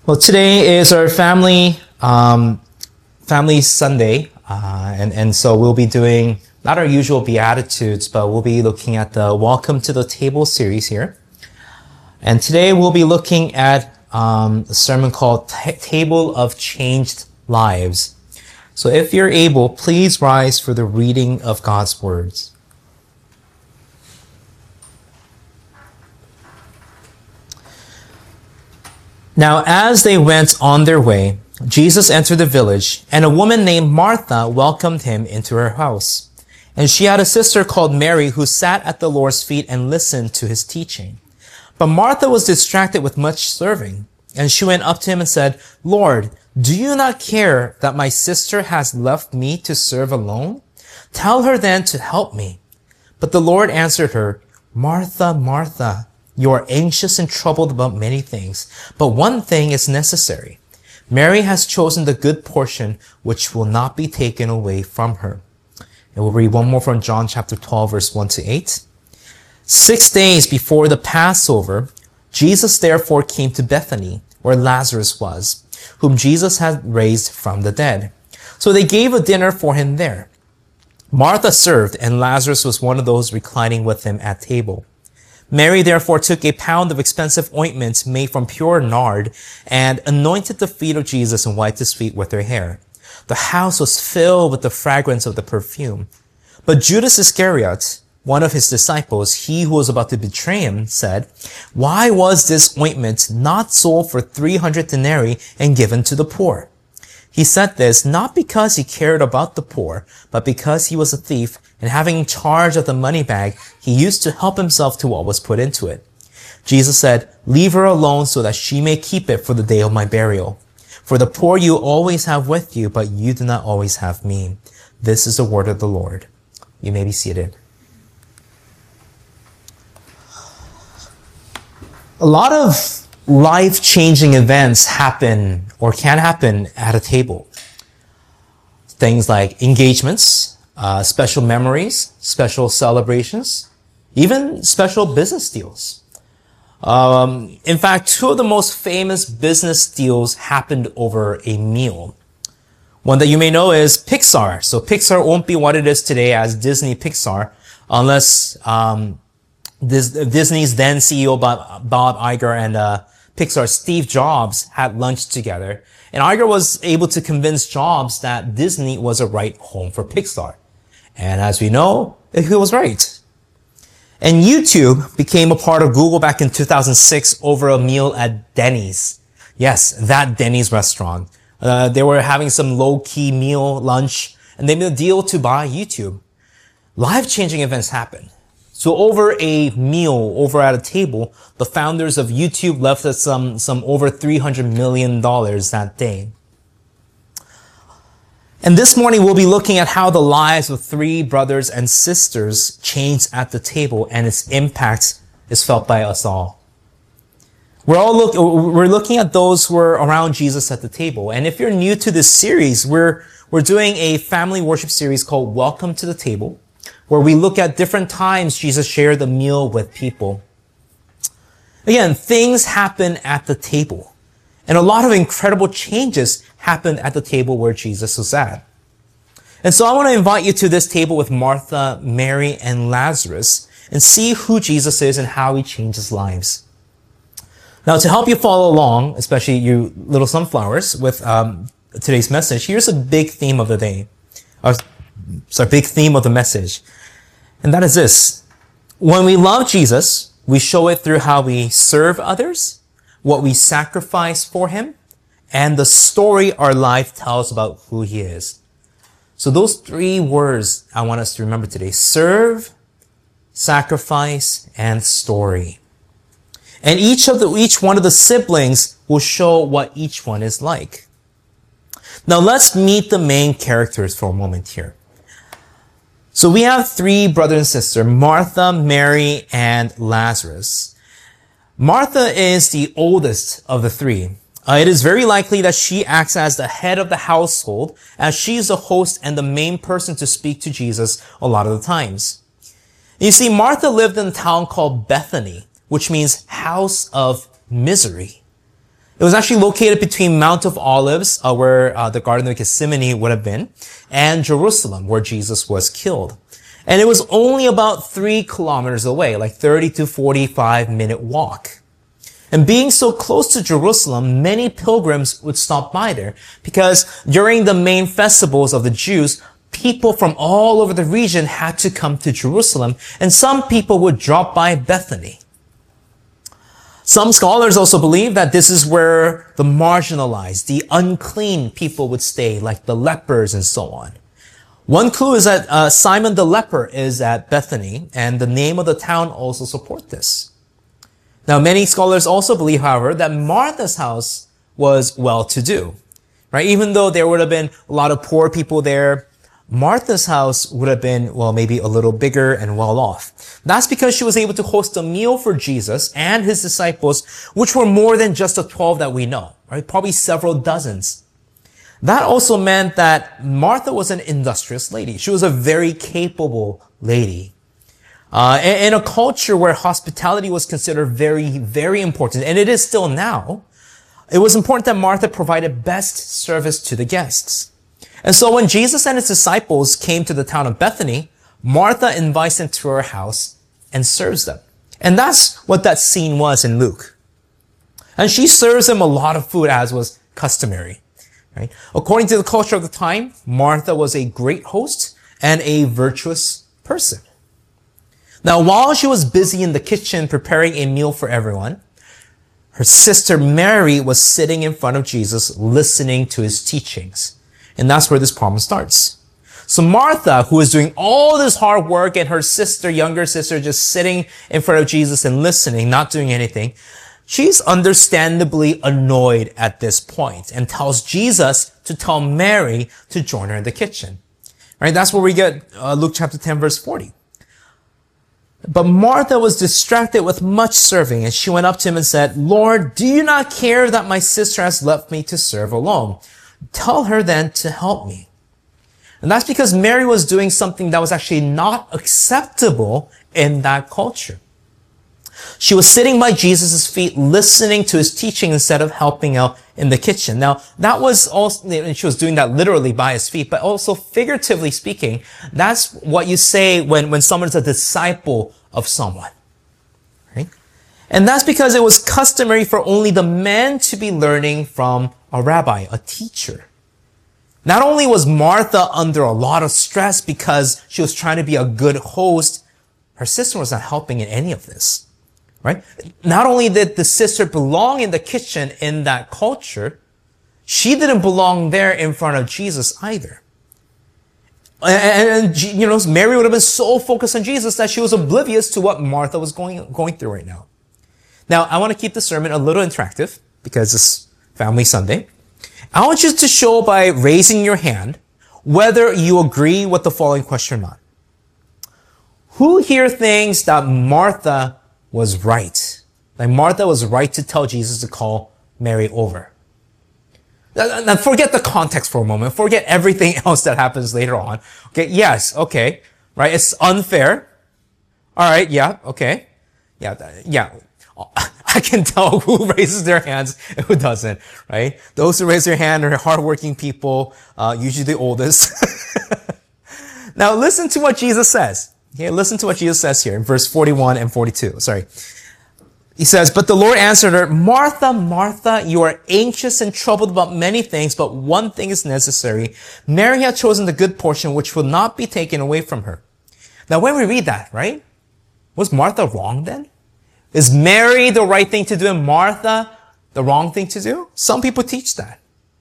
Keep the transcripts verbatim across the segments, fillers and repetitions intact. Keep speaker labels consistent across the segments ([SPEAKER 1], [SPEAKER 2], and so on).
[SPEAKER 1] Well, today is our family um, family Sunday, uh, and and so we'll be doing not our usual Beatitudes, but we'll be looking at the Welcome to the Table series here. And today we'll be looking at um, a sermon called T- Table of Changed Lives. So if you're able, please rise for the reading of God's words. Now, as they went on their way, Jesus entered the village, and a woman named Martha welcomed him into her house. And she had a sister called Mary who sat at the Lord's feet and listened to his teaching. But Martha was distracted with much serving, and she went up to him and said, "Lord, do you not care that my sister has left me to serve alone? Tell her then to help me." But the Lord answered her, "Martha, Martha, you are anxious and troubled about many things, but one thing is necessary. Mary has chosen the good portion, which will not be taken away from her." And we'll read one more from John chapter twelve, verse one to eight. Six days before the Passover, Jesus therefore came to Bethany, where Lazarus was, whom Jesus had raised from the dead. So they gave a dinner for him there. Martha served, and Lazarus was one of those reclining with him at table. Mary therefore took a pound of expensive ointment made from pure nard and anointed the feet of Jesus and wiped his feet with her hair. The house was filled with the fragrance of the perfume. But Judas Iscariot, one of his disciples, he who was about to betray him, said, "Why was this ointment not sold for three hundred denarii and given to the poor?" He said this not because he cared about the poor, but because he was a thief, and having charge of the money bag, he used to help himself to what was put into it. Jesus said, "Leave her alone so that she may keep it for the day of my burial. For the poor you always have with you, but you do not always have me." This is the word of the Lord. You may be seated. A lot of life-changing events happen or can happen at a table. Things like engagements, uh, special memories, special celebrations, even special business deals. Um, in fact, two of the most famous business deals happened over a meal. One that you may know is Pixar. So Pixar won't be what it is today as Disney Pixar unless um, Disney's then C E O Bob, Bob Iger and uh, Pixar Steve Jobs had lunch together. And Iger was able to convince Jobs that Disney was a right home for Pixar. And as we know, he was right. And YouTube became a part of Google back in two thousand six over a meal at Denny's. Yes, that Denny's restaurant. Uh, they were having some low-key meal lunch, and they made a deal to buy YouTube. Life-changing events happen. So over a meal, over at a table, the founders of YouTube left us some, some over three hundred million dollars that day. And this morning, we'll be looking at how the lives of three brothers and sisters changed at the table, and its impact is felt by us all. We're all look, we're looking at those who were around Jesus at the table. And if you're new to this series, we're, we're doing a family worship series called Welcome to the Table, where we look at different times Jesus shared the meal with people. Again, things happen at the table. And a lot of incredible changes happened at the table where Jesus was at. And so I want to invite you to this table with Martha, Mary, and Lazarus and see who Jesus is and how he changes lives. Now, to help you follow along, especially you little sunflowers, with um, today's message, here's a big theme of the day. Or, sorry, big theme of the message. And that is this. When we love Jesus, we show it through how we serve others, what we sacrifice for him, and the story our life tells about who he is. So those three words I want us to remember today. Serve, sacrifice, and story. And each of the, each one of the siblings will show what each one is like. Now let's meet the main characters for a moment here. So we have three brothers and sisters, Martha, Mary, and Lazarus. Martha is the oldest of the three. Uh, it is very likely that she acts as the head of the household, as she is the host and the main person to speak to Jesus a lot of the times. You see, Martha lived in a town called Bethany, which means house of misery. It was actually located between Mount of Olives, uh, where uh, the Garden of Gethsemane would have been, and Jerusalem, where Jesus was killed. And it was only about three kilometers away, like thirty to forty-five minute walk. And being so close to Jerusalem, many pilgrims would stop by there because during the main festivals of the Jews, people from all over the region had to come to Jerusalem, and some people would drop by Bethany. Some scholars also believe that this is where the marginalized, the unclean people would stay, like the lepers and so on. One clue is that uh, Simon the leper is at Bethany, and the name of the town also supports this. Now, many scholars also believe, however, that Martha's house was well-to-do, right? Even though there would have been a lot of poor people there, Martha's house would have been, well, maybe a little bigger and well-off. That's because she was able to host a meal for Jesus and his disciples, which were more than just the twelve that we know, right? Probably several dozens. That also meant that Martha was an industrious lady. She was a very capable lady. Uh, in a culture where hospitality was considered very, very important, and it is still now, it was important that Martha provided best service to the guests. And so when Jesus and his disciples came to the town of Bethany, Martha invites them to her house and serves them. And that's what that scene was in Luke. And she serves them a lot of food, as was customary. Right? According to the culture of the time, Martha was a great host and a virtuous person. Now, while she was busy in the kitchen preparing a meal for everyone, her sister Mary was sitting in front of Jesus listening to his teachings. And that's where this problem starts. So Martha, who is doing all this hard work, and her sister, younger sister, just sitting in front of Jesus and listening, not doing anything, she's understandably annoyed at this point and tells Jesus to tell Mary to join her in the kitchen. Right? That's where we get uh, Luke chapter ten, verse forty. But Martha was distracted with much serving, and she went up to him and said, "Lord, do you not care that my sister has left me to serve alone? Tell her then to help me." And that's because Mary was doing something that was actually not acceptable in that culture. She was sitting by Jesus' feet, listening to his teaching instead of helping out in the kitchen. Now, that was also, and she was doing that literally by his feet, but also figuratively speaking, that's what you say when, when someone's a disciple of someone. Right? And that's because it was customary for only the men to be learning from a rabbi, a teacher. Not only was Martha under a lot of stress because she was trying to be a good host, her sister was not helping in any of this. Right? Not only did the sister belong in the kitchen in that culture, she didn't belong there in front of Jesus either. And, and, you know, Mary would have been so focused on Jesus that she was oblivious to what Martha was going, going through right now. Now, I want to keep the sermon a little interactive because it's Family Sunday. I want you to show by raising your hand whether you agree with the following question or not. Who here thinks that Martha was right? Like Martha was right to tell Jesus to call Mary over. Now forget the context for a moment. Forget everything else that happens later on. Okay, yes, okay, right? It's unfair. All right, yeah, okay. Yeah, yeah. I can tell who raises their hands and who doesn't, right? Those who raise their hand are hardworking people, uh, usually the oldest. Now listen to what Jesus says. Okay, listen to what Jesus says here in verse forty-one and forty-two. Sorry. He says, "But the Lord answered her, 'Martha, Martha, you are anxious and troubled about many things, but one thing is necessary. Mary had chosen the good portion, which will not be taken away from her.'" Now, when we read that, right? Was Martha wrong then? Is Mary the right thing to do and Martha the wrong thing to do? Some people teach that.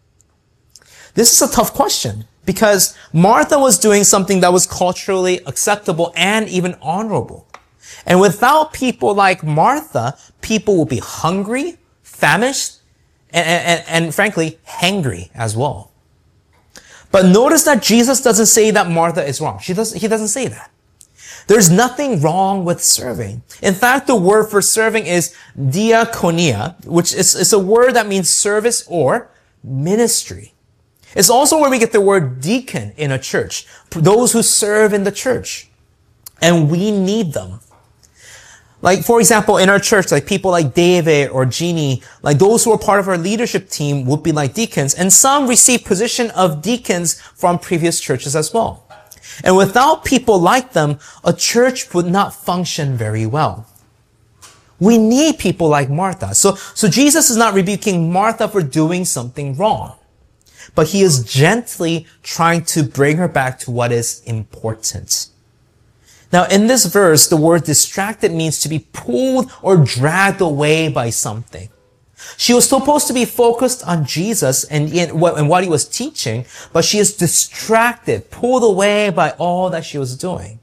[SPEAKER 1] This is a tough question because Martha was doing something that was culturally acceptable and even honorable. And without people like Martha, people will be hungry, famished, and, and, and frankly, hangry as well. But notice that Jesus doesn't say that Martha is wrong. She doesn't, he doesn't say that. There's nothing wrong with serving. In fact, the word for serving is diakonia, which is, is a word that means service or ministry. It's also where we get the word deacon in a church, those who serve in the church. And we need them. Like, for example, in our church, like people like David or Jeannie, like those who are part of our leadership team would be like deacons. And some receive position of deacons from previous churches as well. And without people like them, a church would not function very well. We need people like Martha. So, so Jesus is not rebuking Martha for doing something wrong, but he is gently trying to bring her back to what is important. Now, in this verse, the word distracted means to be pulled or dragged away by something. She was supposed to be focused on Jesus and, in what, and what he was teaching, but she is distracted, pulled away by all that she was doing.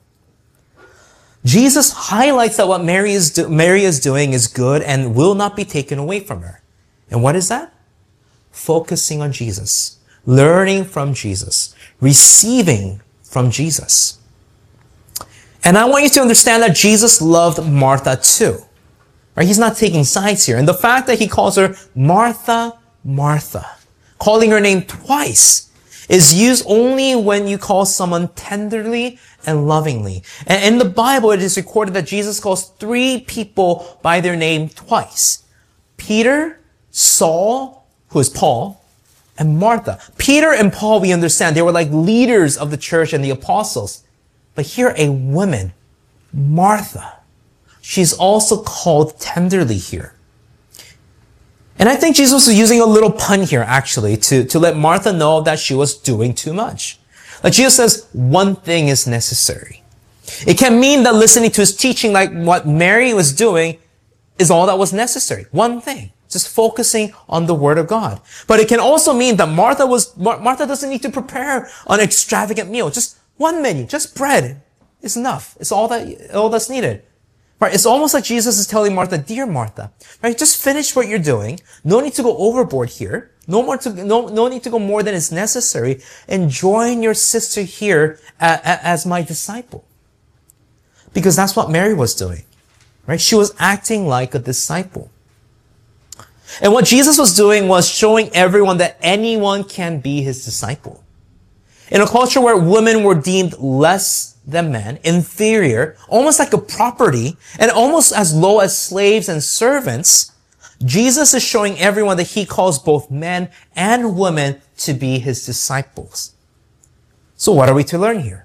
[SPEAKER 1] Jesus highlights that what Mary is, do, Mary is doing is good and will not be taken away from her. And what is that? Focusing on Jesus, learning from Jesus, receiving from Jesus. And I want you to understand that Jesus loved Martha too. Right? He's not taking sides here. And the fact that he calls her Martha, Martha, calling her name twice, is used only when you call someone tenderly and lovingly. And in the Bible, it is recorded that Jesus calls three people by their name twice. Peter, Saul, who is Paul, and Martha. Peter and Paul, we understand, they were like leaders of the church and the apostles. But here, a woman, Martha, she's also called tenderly here. And I think Jesus was using a little pun here, actually, to, to let Martha know that she was doing too much. Like Jesus says, one thing is necessary. It can mean that listening to his teaching, like what Mary was doing, is all that was necessary. One thing. Just focusing on the Word of God. But it can also mean that Martha was, Martha doesn't need to prepare an extravagant meal. Just one menu, just bread is enough. It's all that, all that's needed. Right? It's almost like Jesus is telling Martha, dear Martha, right? Just finish what you're doing. No need to go overboard here. No more to, no, no need to go more than is necessary. And join your sister here as, as my disciple. Because that's what Mary was doing. Right? She was acting like a disciple. And what Jesus was doing was showing everyone that anyone can be his disciple. In a culture where women were deemed less than men, inferior, almost like a property, and almost as low as slaves and servants, Jesus is showing everyone that he calls both men and women to be his disciples. So what are we to learn here?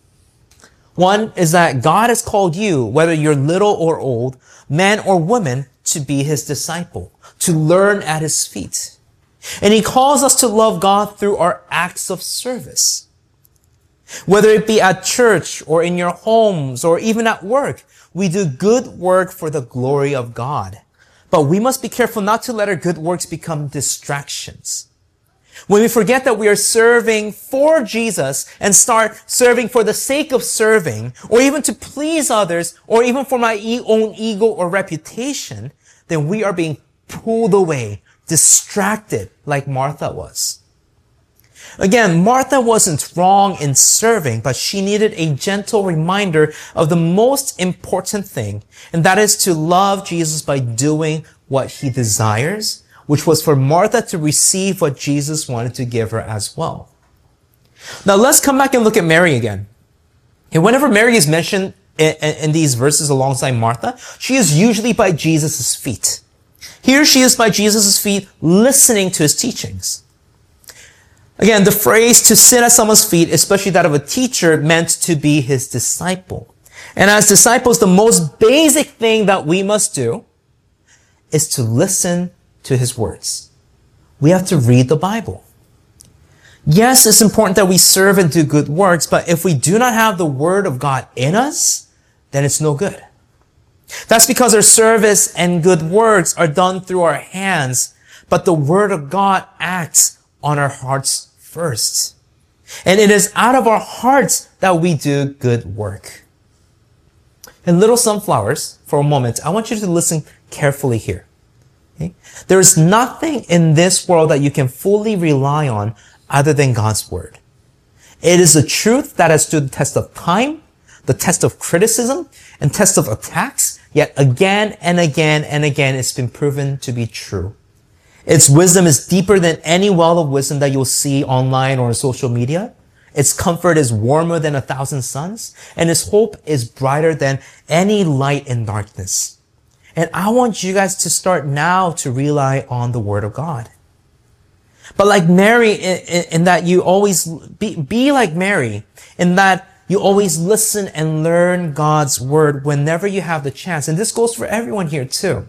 [SPEAKER 1] One is that God has called you, whether you're little or old, man or woman, to be his disciple, to learn at his feet. And he calls us to love God through our acts of service. Whether it be at church or in your homes or even at work, we do good work for the glory of God. But we must be careful not to let our good works become distractions. When we forget that we are serving for Jesus and start serving for the sake of serving, or even to please others, or even for my own ego or reputation, then we are being pulled away, distracted like Martha was. Again, Martha wasn't wrong in serving, but she needed a gentle reminder of the most important thing, and that is to love Jesus by doing what he desires, which was for Martha to receive what Jesus wanted to give her as well. Now let's come back and look at Mary again. And whenever Mary is mentioned in, in these verses alongside Martha, she is usually by Jesus' feet. Here she is by Jesus' feet, listening to his teachings. Again, the phrase to sit at someone's feet, especially that of a teacher, meant to be his disciple. And as disciples, the most basic thing that we must do is to listen to his words. We have to read the Bible. Yes, it's important that we serve and do good works, but if we do not have the Word of God in us, then it's no good. That's because our service and good works are done through our hands, but the Word of God acts on our hearts first. And it is out of our hearts that we do good work. And little sunflowers, for a moment, I want you to listen carefully here. Okay? There is nothing in this world that you can fully rely on other than God's Word. It is a truth that has stood the test of time, the test of criticism, and test of attacks, yet again and again and again it's been proven to be true. Its wisdom is deeper than any well of wisdom that you'll see online or on social media. Its comfort is warmer than a thousand suns, and its hope is brighter than any light in darkness. And I want you guys to start now to rely on the Word of God. But like Mary, in, in, in that you always be, be like Mary, in that you always listen and learn God's Word whenever you have the chance. And this goes for everyone here too.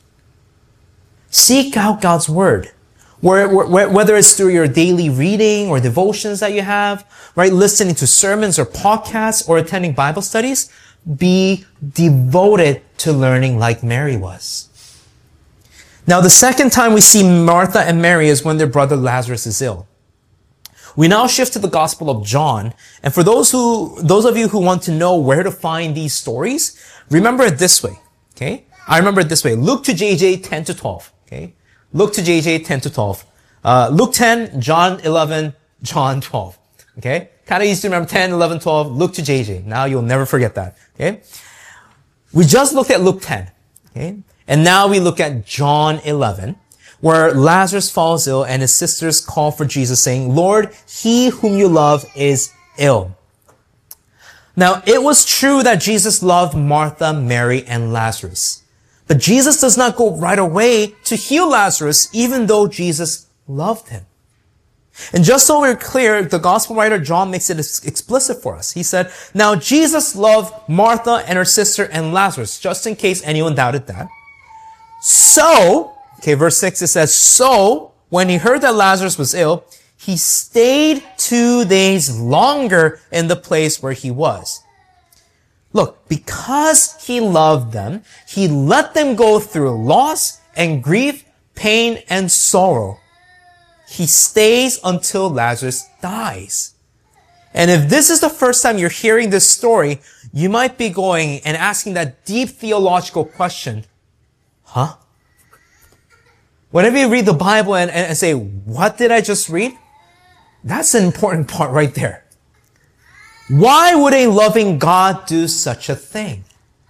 [SPEAKER 1] Seek out God's Word. Whether it's through your daily reading or devotions that you have, right? Listening to sermons or podcasts or attending Bible studies, be devoted to learning like Mary was. Now, the second time we see Martha and Mary is when their brother Lazarus is ill. We now shift to the Gospel of John. And for those who, those of you who want to know where to find these stories, remember it this way. Okay. I remember it this way. Luke to J J ten to twelve. Okay. Luke to J J ten to twelve. Uh, Luke ten, John eleven, John twelve. Okay. Kind of used to remember ten, eleven, twelve, Luke to J J. Now you'll never forget that. Okay. We just looked at Luke ten. Okay. And now we look at John eleven, where Lazarus falls ill and his sisters call for Jesus saying, Lord, he whom you love is ill. Now, it was true that Jesus loved Martha, Mary, and Lazarus. But Jesus does not go right away to heal Lazarus, even though Jesus loved him. And just so we're clear, the gospel writer John makes it explicit for us. He said, now Jesus loved Martha and her sister and Lazarus, just in case anyone doubted that. So, okay, verse six, it says, so when he heard that Lazarus was ill, he stayed two days longer in the place where he was. Look, because he loved them, he let them go through loss and grief, pain and sorrow. He stays until Lazarus dies. And if this is the first time you're hearing this story, you might be going and asking that deep theological question, huh? Whenever you read the Bible and, and say, what did I just read? That's an important part right there. Why would a loving God do such a thing?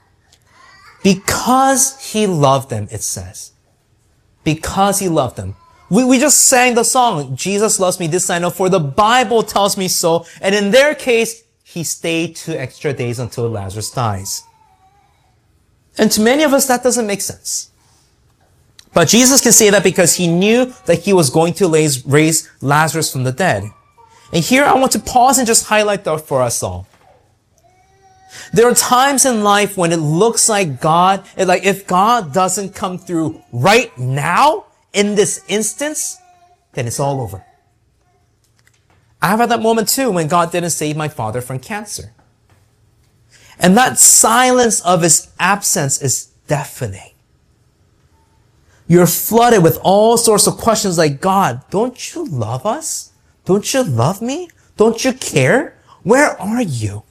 [SPEAKER 1] Because he loved them, it says. Because he loved them. We, we just sang the song, Jesus loves me, this I know, for the Bible tells me so. And in their case, he stayed two extra days until Lazarus dies. And to many of us, that doesn't make sense. But Jesus can say that because he knew that he was going to raise, raise Lazarus from the dead. And here I want to pause and just highlight that for us all. There are times in life when it looks like God, like if God doesn't come through right now, in this instance, then it's all over. I've had that moment too when God didn't save my father from cancer. And that silence of his absence is deafening. You're flooded with all sorts of questions like, God, don't you love us? Don't you love me? Don't you care? Where are you?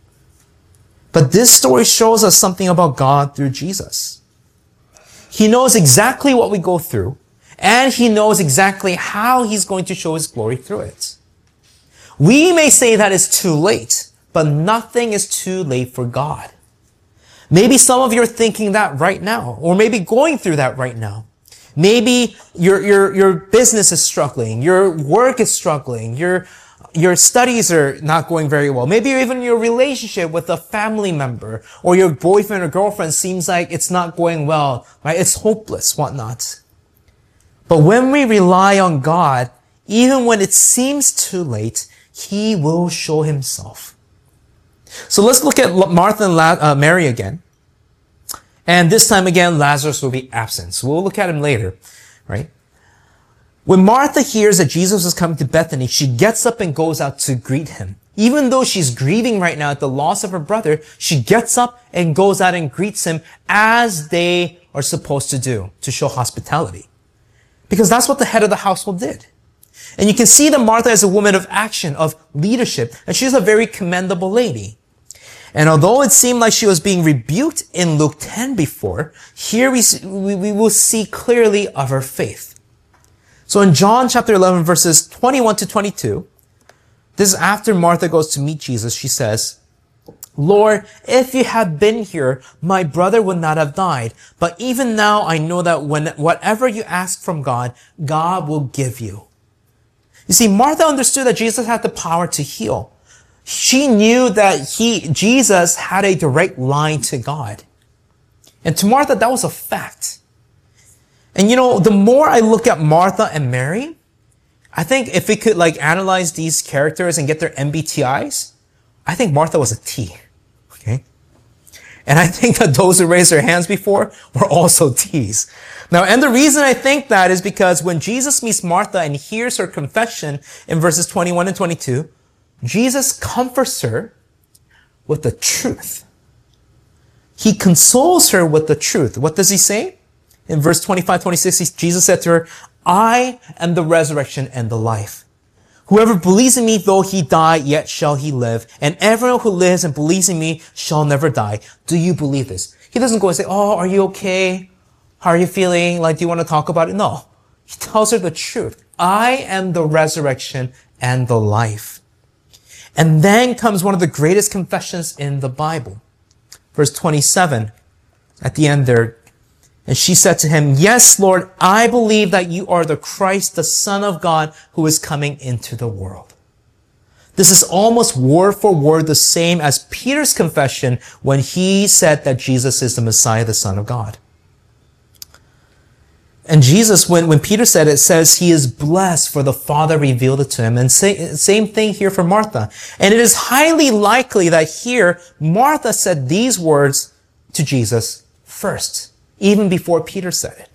[SPEAKER 1] But this story shows us something about God through Jesus. He knows exactly what we go through, and he knows exactly how he's going to show his glory through it. We may say that it's too late, but nothing is too late for God. Maybe some of you are thinking that right now, or maybe going through that right now. Maybe your, your, your business is struggling, your work is struggling, your, your studies are not going very well. Maybe even your relationship with a family member or your boyfriend or girlfriend seems like it's not going well, right? It's hopeless, whatnot. But when we rely on God, even when it seems too late, he will show himself. So let's look at Martha and La- uh, Mary again. And this time again, Lazarus will be absent. So we'll look at him later, right? When Martha hears that Jesus is coming to Bethany, she gets up and goes out to greet him. Even though she's grieving right now at the loss of her brother, she gets up and goes out and greets him as they are supposed to do, to show hospitality. Because that's what the head of the household did. And you can see that Martha is a woman of action, of leadership, and she's a very commendable lady. And although it seemed like she was being rebuked in Luke ten before, here we, we, we will see clearly of her faith. So in John chapter eleven, verses twenty-one to twenty-two, this is after Martha goes to meet Jesus. She says, Lord, if you had been here, my brother would not have died. But even now I know that when whatever you ask from God, God will give you. You see, Martha understood that Jesus had the power to heal. She knew that he, Jesus had a direct line to God. And to Martha, that was a fact. And you know, the more I look at Martha and Mary, I think if we could like analyze these characters and get their M B T Is, I think Martha was a T. Okay? And I think that those who raised their hands before were also T's. Now, and the reason I think that is because when Jesus meets Martha and hears her confession in verses twenty-one and twenty-two, Jesus comforts her with the truth. He consoles her with the truth. What does he say? In verse twenty-five, twenty-six, Jesus said to her, I am the resurrection and the life. Whoever believes in me, though he die, yet shall he live. And everyone who lives and believes in me shall never die. Do you believe this? He doesn't go and say, oh, are you okay? How are you feeling? Like, do you want to talk about it? No. He tells her the truth. I am the resurrection and the life. And then comes one of the greatest confessions in the Bible. Verse twenty-seven, at the end there. And she said to him, yes, Lord, I believe that you are the Christ, the Son of God, who is coming into the world. This is almost word for word the same as Peter's confession when he said that Jesus is the Messiah, the Son of God. And Jesus, when, when Peter said it, says he is blessed for the Father revealed it to him. And say, same thing here for Martha. And it is highly likely that here, Martha said these words to Jesus first, even before Peter said it.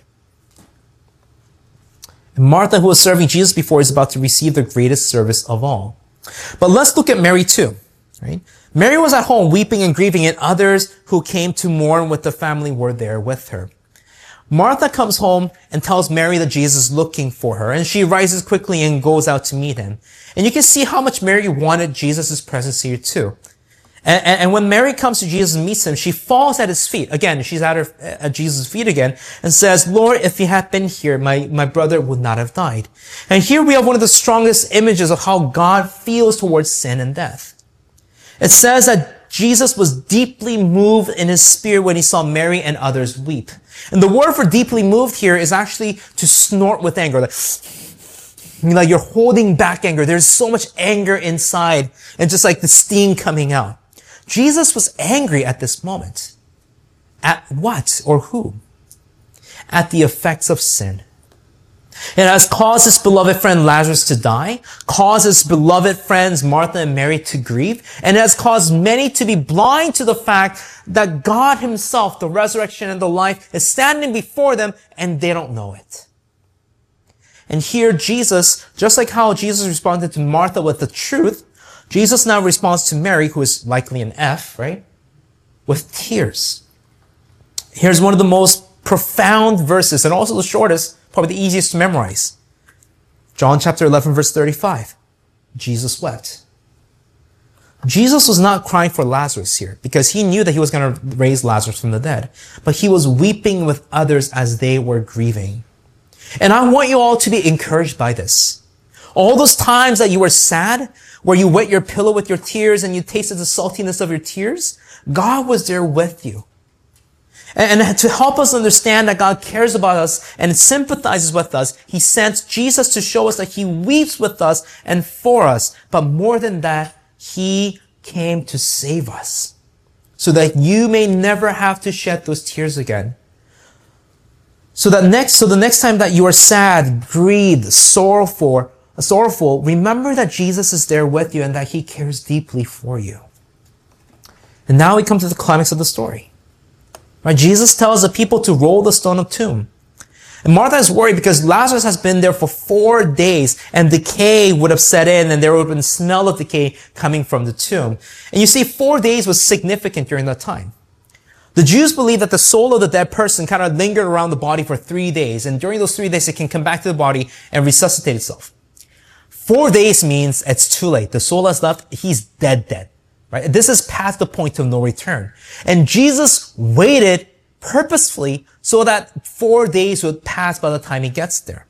[SPEAKER 1] And Martha, who was serving Jesus before, is about to receive the greatest service of all. But let's look at Mary too, right? Mary was at home weeping and grieving, and others who came to mourn with the family were there with her. Martha comes home and tells Mary that Jesus is looking for her, and she rises quickly and goes out to meet him. And you can see how much Mary wanted Jesus' presence here too. And, and, and when Mary comes to Jesus and meets him, she falls at his feet. Again, she's at, her, at Jesus' feet again and says, Lord, if you had been here, my, my brother would not have died. And here we have one of the strongest images of how God feels towards sin and death. It says that Jesus was deeply moved in his spirit when he saw Mary and others weep. And the word for deeply moved here is actually to snort with anger. Like, like you're holding back anger. There's so much anger inside and just like the steam coming out. Jesus was angry at this moment. At what or who? At the effects of sin. It has caused his beloved friend Lazarus to die, caused his beloved friends Martha and Mary to grieve, and it has caused many to be blind to the fact that God himself, the resurrection and the life, is standing before them and they don't know it. And here Jesus, just like how Jesus responded to Martha with the truth, Jesus now responds to Mary, who is likely an F, right? With tears. Here's one of the most profound verses and also the shortest, probably the easiest to memorize. John chapter eleven, verse thirty-five. Jesus wept. Jesus was not crying for Lazarus here because he knew that he was going to raise Lazarus from the dead, but he was weeping with others as they were grieving. And I want you all to be encouraged by this. All those times that you were sad, where you wet your pillow with your tears and you tasted the saltiness of your tears, God was there with you. And to help us understand that God cares about us and sympathizes with us, he sent Jesus to show us that he weeps with us and for us. But more than that, he came to save us so that you may never have to shed those tears again. So that next, so the next time that you are sad, grieved, sorrowful, sorrowful, remember that Jesus is there with you and that he cares deeply for you. And now we come to the climax of the story. Right? Jesus tells the people to roll the stone of the tomb. And Martha is worried because Lazarus has been there for four days and decay would have set in and there would have been smell of decay coming from the tomb. And you see, four days was significant during that time. The Jews believe that the soul of the dead person kind of lingered around the body for three days. And during those three days, it can come back to the body and resuscitate itself. Four days means it's too late. The soul has left. He's dead, dead. Right? This is past the point of no return. And Jesus waited purposefully so that four days would pass by the time he gets there.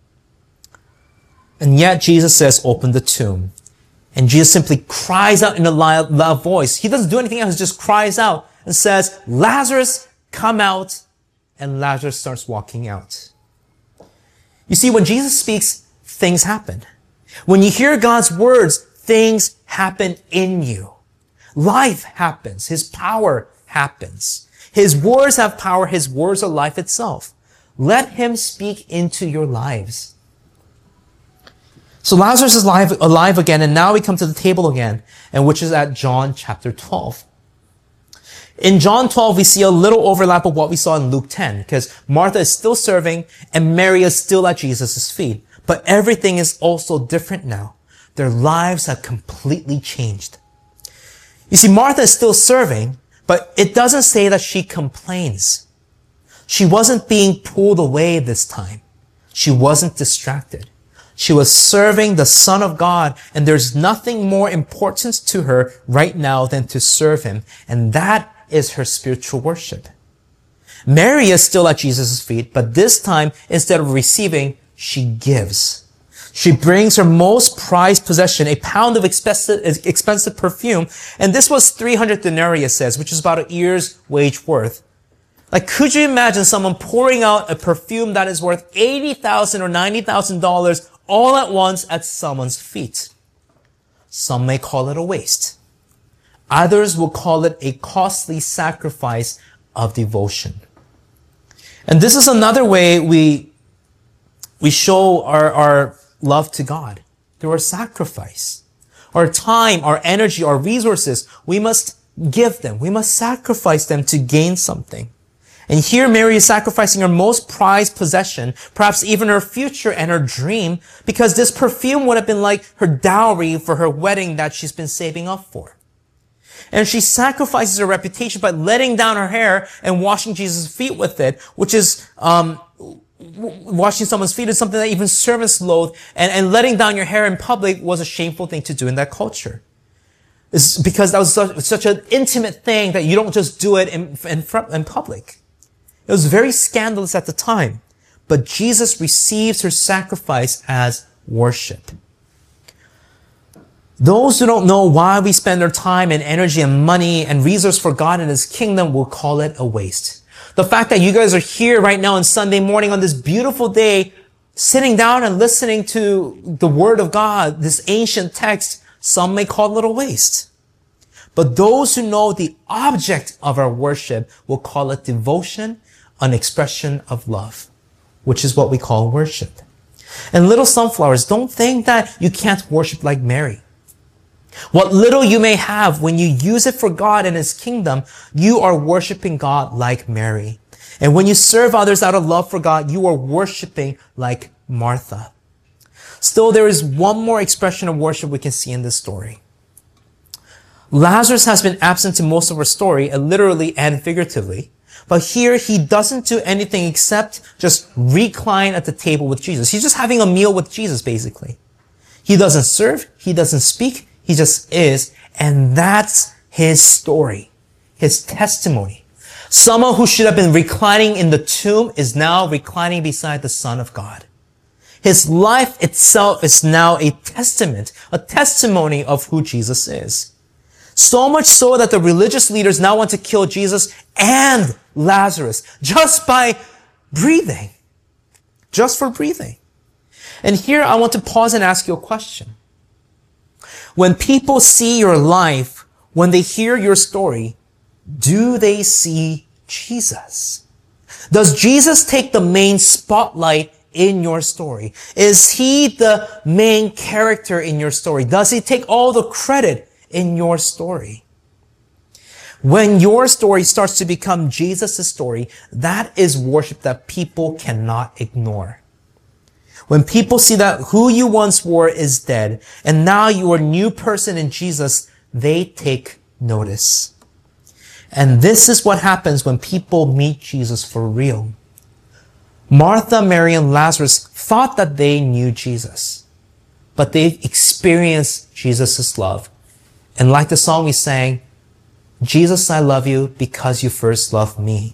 [SPEAKER 1] And yet Jesus says, open the tomb. And Jesus simply cries out in a loud, loud voice. He doesn't do anything else. He just cries out and says, Lazarus, come out. And Lazarus starts walking out. You see, when Jesus speaks, things happen. When you hear God's words, things happen in you. Life happens. His power happens. His words have power. His words are life itself. Let him speak into your lives. So Lazarus is alive, alive again, and now we come to the table again, and which is at John chapter twelve. In John twelve, we see a little overlap of what we saw in Luke ten, because Martha is still serving, and Mary is still at Jesus' feet. But everything is also different now. Their lives have completely changed. You see, Martha is still serving, but it doesn't say that she complains. She wasn't being pulled away this time. She wasn't distracted. She was serving the Son of God, and there's nothing more important to her right now than to serve him, and that is her spiritual worship. Mary is still at Jesus' feet, but this time, instead of receiving, she gives. She brings her most prized possession, a pound of expensive, expensive perfume, and this was three hundred denarii, it says, which is about a year's wage worth. Like, could you imagine someone pouring out a perfume that is worth eighty thousand dollars or ninety thousand dollars all at once at someone's feet? Some may call it a waste. Others will call it a costly sacrifice of devotion. And this is another way we, we show our, our love to God, through our sacrifice. Our time, our energy, our resources, we must give them. We must sacrifice them to gain something. And here Mary is sacrificing her most prized possession, perhaps even her future and her dream, because this perfume would have been like her dowry for her wedding that she's been saving up for. And she sacrifices her reputation by letting down her hair and washing Jesus' feet with it, which is, um, washing someone's feet is something that even servants loathe, and, and letting down your hair in public was a shameful thing to do in that culture. It's because that was such, such an intimate thing that you don't just do it in, in, front, in public. It was very scandalous at the time, but Jesus receives her sacrifice as worship. Those who don't know why we spend our time and energy and money and resource for God and his kingdom will call it a waste. The fact that you guys are here right now on Sunday morning on this beautiful day, sitting down and listening to the word of God, this ancient text, some may call it a waste. But those who know the object of our worship will call it devotion, an expression of love, which is what we call worship. And little sunflowers, don't think that you can't worship like Mary. What little you may have, when you use it for God and his kingdom, you are worshiping God like Mary. And when you serve others out of love for God, you are worshiping like Martha. Still, there is one more expression of worship we can see in this story. Lazarus has been absent in most of our story, literally and figuratively. But here, he doesn't do anything except just recline at the table with Jesus. He's just having a meal with Jesus, basically. He doesn't serve. He doesn't speak. He just is. And that's his story, his testimony. Someone who should have been reclining in the tomb is now reclining beside the Son of God. His life itself is now a testament, a testimony of who Jesus is. So much so that the religious leaders now want to kill Jesus and Lazarus just by breathing. Just for breathing. And here I want to pause and ask you a question. When people see your life, when they hear your story, do they see Jesus? Does Jesus take the main spotlight in your story? Is he the main character in your story? Does he take all the credit in your story? When your story starts to become Jesus' story, that is worship that people cannot ignore. When people see that who you once were is dead, and now you are a new person in Jesus, they take notice. And this is what happens when people meet Jesus for real. Martha, Mary, and Lazarus thought that they knew Jesus, but they experienced Jesus' love. And like the song we sang, Jesus, I love you because you first loved me.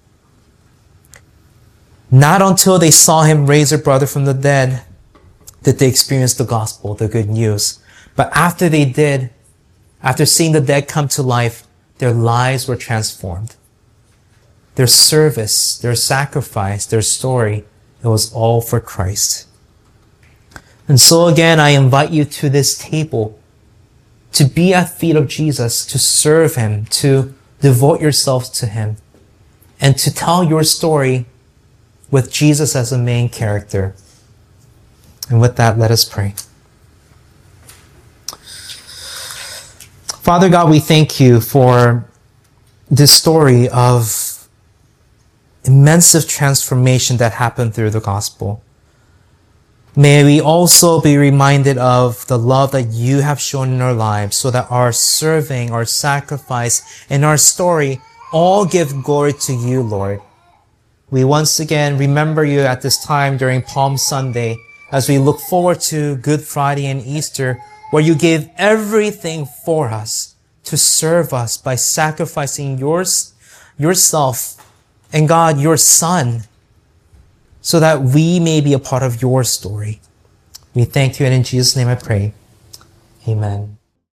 [SPEAKER 1] Not until they saw him raise their brother from the dead did they experience the gospel, the good news. But after they did, after seeing the dead come to life, their lives were transformed. Their service, their sacrifice, their story, it was all for Christ. And so again, I invite you to this table to be at the feet of Jesus, to serve him, to devote yourself to him, and to tell your story with Jesus as the main character. And with that, let us pray. Father God, we thank you for this story of immense transformation that happened through the gospel. May we also be reminded of the love that you have shown in our lives, so that our serving, our sacrifice, and our story all give glory to you, Lord. We once again remember you at this time during Palm Sunday, as we look forward to Good Friday and Easter, where you gave everything for us to serve us by sacrificing yours, yourself, and God, your Son, so that we may be a part of your story. We thank you, and in Jesus' name I pray. Amen.